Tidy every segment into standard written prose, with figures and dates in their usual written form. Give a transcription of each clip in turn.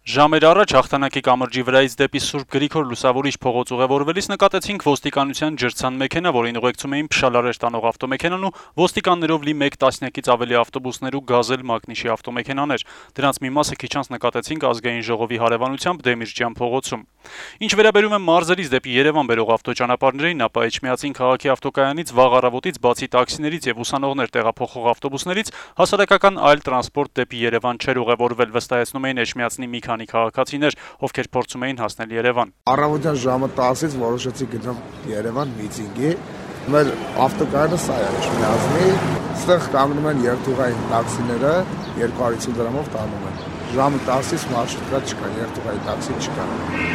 Ժամեր առաջ Հաղթանակի կամրջի վրայից դեպի Սուրբ Գրիգոր Լուսավորիչ փողոց ուղևորվելիս նկատեցինք ոստիկանության ջրցան մեքենա, որին ուղեկցում էին փշալարեր տանող ավտոմեքենան ու ոստիկաններով լի 1 տասնյակից ավելի ավտոբուսներ ու գազել Մակնիշի ավտոմեքենաներ։ Դրանց մի մասը քիչ անց նկատեցինք Ազգային ժողովի հարևանությամբ Դեմիրճյան փողոցում։ Ինչ վերաբերում է մարզերից դեպի Երևան բերող ավտոճանապարհներին, ապա Էջմիածին քաղաքի ավտոկայանից վաղ առավոտից բացի տաքսիներից եւ ուսանողներ տեղափոխող ավտոբուսներից հասարակական այլ տրանսպորտ դեպի Երևան չէր ուղևորվել, վստահեցնում էին Էջմիածնի մի քանի քաղաքացիներ, ովքեր փորձում էին հասնել Երևան։ Առավոտյան ժամը 10-ից որոշեցի գնամ Երևան միտինգի։ Մեր ավտոկայանը սա է Էջմիածնի, այստեղ կանգնում են երթուղային տաքսիները, 250 դրամով տանում են։ Ժամը 10-ից մարշրուտկա չկա, երթուղային տաքսի չկա։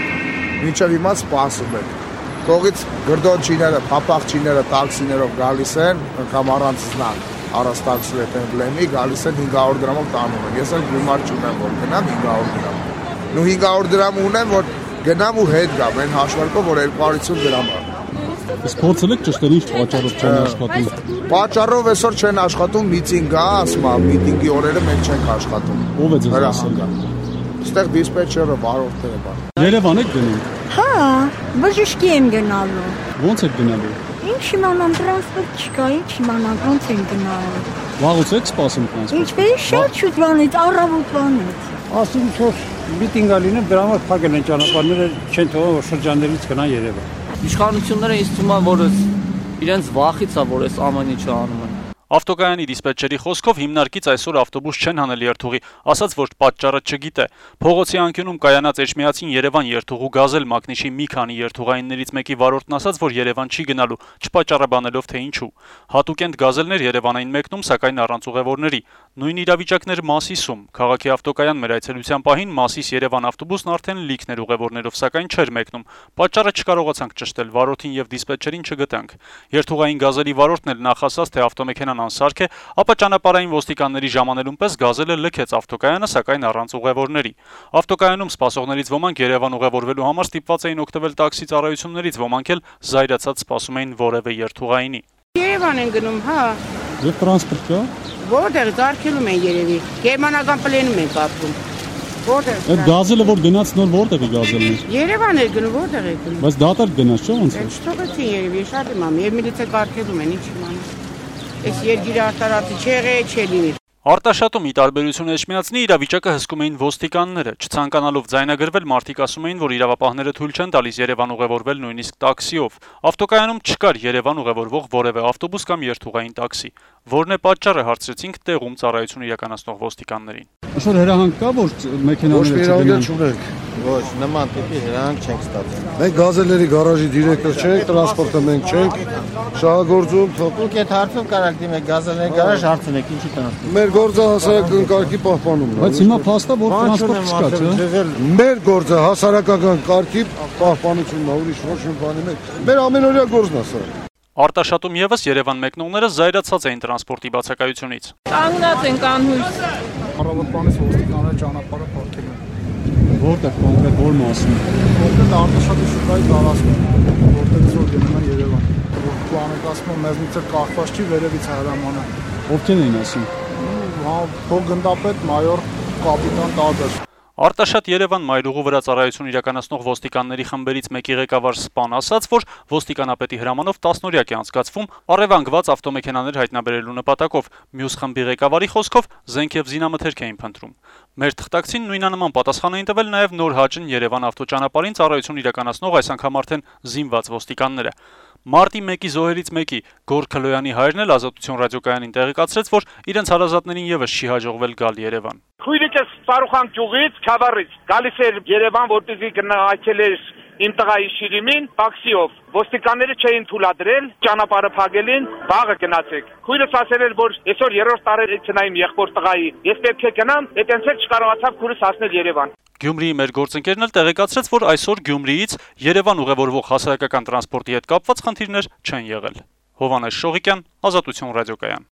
Մինչև հիմա սպասում ենք։ Կողից գրդոնչիները, փապաղչիները տաքսիներով գալիս են, կամ առանց զնան, առանց տաքսի էմբլեմի գալիս են 500 դրամով տանում են։ Ես էլ գումար չունեմ, որ գնամ 500 դրամ։ Ու 500 դրամ ունեմ, որ գնամ ու հետ գամ, այն հաշվարկով, որ 250 դրամ է։ Իսկ փորձել եք ճշտել ինչ պատճառով չեն աշխատում։ Պատճառով այսօր չեն աշխատում, միտինգ է, ասում եմ, միտինգի օրերը մենք չենք աշխատում։ Ո՞վ է ձեզ ասել։ Այստեղ դիսպեչերը, վարորդները բան։ Երևան եք գնում։ Հա, բժշկի եմ գնալու։ Ո՞նց եք գնալու։ Ինչ իմանամ, տրանսպորտ չկա, ինչ իմանամ, ոնց եմ գնալու։ Վաղուց եք սպասում տրանսպորտ։ Ինչպես շատ շուտվանից, առավոտվանից։ Ասում որ միտինգ ալինը դրա համար փակել են ճանապարհները, չեն թողում որ շրջաններից գնան Երևան։ Իշխանությունները ինձ թվում է, որ իրենց վախից է, որ այս ամեն ինչը անում են։ Ավտոկայանի դիսպետչերի խոսքով հիմնարկից այսօր ավտոբուս չեն հանել երթուղի, ասաց, որ պատճառը չգիտե։ Փողոցի անկյունում կայանած Էջմիածին Երևան երթուղու գազել Մակնիշի մի քանի երթուղայիններից մեկի վարորդն ասաց, որ Երևան չի գնալու, չպատճառաբանելով թե ինչու։ Հատուկենտ գազելներ Երևանային մեկնում, սակայն առանց ուղևորների։ Նույն իրավիճակներ Մասիսում։ Քաղաքի ավտոկայան մեր այցելության պահին Մասիս-Երևան ավտոբուսն արդեն լիքն էր ուղևորներով, սակայն չէր մեկնում։ Պատճառը չկարողացանք ճշտել, վարորդին եւ դիսպետչերին չգտանք։ Երթուղային գազելի վարորդն էլ նախ ասաց, թե ավտոմեքենան անսարք է, ապա ճանապարհային ոստիկանների ժամանելուն պես գազելը լքեց ավտոկայանը, սակայն առանց ուղևորների։ Ավտոկայանում սպասողներից ոմանք Երևան ուղևորվելու համար ստիպված էին օգտվել տաքսի ծառայություններից, ոմանք էլ զայրացած սպասում էին որևէ երթուղայինի։ Երևան են գնում, հա։ Եվ տրանսպորտ կա։ Որտեղ զարգելում են երևի։ Գերմանական պլենում են կապվում։ Որտեղ։ Այդ գազելը որ գնաց նոր որտեղ է գազելն է։ Երևան է գնում, որտեղ է գնում։ Բայց դատարկ գնաց, չէ՞ ոնց է։ Չթողեցին երևի, շատ իմամ, եւ միլիցիա կարգելում են, ինչ իմանա։ Այս երկիրը արտարացի չեղե, չի լինի։ Արտաշատում ի տարբերություն Էջմիածնի իրավիճակը հսկում էին ոստիկանները, չցանկանալով ձայնագրվել մարդիկ ասում էին, որ իրավապահները թույլ չեն տալիս Երևան ուղևորվել նույնիսկ տաքսիով։ Ավտոկայանում չկար Երևան ուղևորվող որևէ ավտոբուս կամ երթուղային տաքսի։ Որն է պատճառը, հարցրեցինք տեղում ծառայություն իրականացնող ոստիկաններին։ Այսօր հրահանգ կա, որ մեքենաները չունենք։ Ոչ, նման տիպի հրանք չենք ստացել։ Մենք գազելների գարաժի դիրեկտոր չենք, տրանսպորտը մենք չենք, շահագործում, Դուք այդ հարցում կարաք դիմեք գազելների գարաժ հարցնեք, ինչի տրանսպորտ։ մեր գործը հասարակական կարգի պահպանումն է։ Բայց հիմա փաստա որ տրանսպորտ չկա, չէ՞։ Մեր գործը հասարակական կարգի պահպանությունն է, ուրիշ ոչ մի բանի մեջ։ Մեր ամենօրյա գործն է սա։ Արտաշատում եւս Երևան մեկնողները զայրացած էին տրանսպորտի բացակայությունից։ Կանգնած են կանհույս։ Առավոտվանից ոստիկանները ճանապարհը փակել են։ Որտեղ կոնկրետ որ մասում։ Կոնկրետ Արտաշատի շրջանի տարածքում, որտեղից որ գնում են Երևան։ Պլանեք ասում եմ, մեզնից էլ կախված չի վերևից հրամանը։ Ովքեր էին ասում։ Հա, փոխգնդապետ, մայոր, կապիտան Տադր։ Արտաշատ Երևան մայրուղու վրա ծառայություն իրականացնող ոստիկանների խմբերից մեկի ղեկավար Սպան ասաց, որ ոստիկանապետի հրամանով 10-օրյակ է անցկացվում առևանգված ավտոմեքենաներ հայտնաբերելու նպատակով։ Մյուս խմբի ղեկավարի խոսքով զենք եւ զինամթերք էին փնտրում։ Մեր թղթակցին նույնանման պատասխան էին տվել նաեւ Նոր Հաճն Երևան ավտոճանապարհին ծառայություն իրականացնող այս անգամ արդեն զինված ոստիկանները։ Մարտի 1-ի զոհերից մեկի Գոր Քլոյանի հայրն էլ Ազատություն ռադիոկայանին տեղեկացրեց, որ իրենց հարազատներին եւս չի հաջողվել գալ Երևան։ Քույրիկս Սարուխան գյուղից, Քավառից գալիս էր Երևան, որպեսզի գնահատել էր իմ տղայի Շիրիմին տաքսիով։ Ոստիկանները չէին թույլատրել, ճանապարհը փակելին, վաղը գնացեք։ Քույրս ասել էր, որ այսօր 3-րդ տարի չնայեմ եղբոր տղայի։ Ես պետք է գնամ, այդտեղ չկարողացավ քույրս հասնել Երևան։ Գյումրիի մեր գործընկերն էլ տեղեկացրեց, որ այսօր Գյումրիից Երևան ուղևորվող հասարակական տրանսպորտի հետ կապված խնդիրներ չեն եղել։ Հովհաննես Շողիկյան, Ազատություն ռադիոկայան։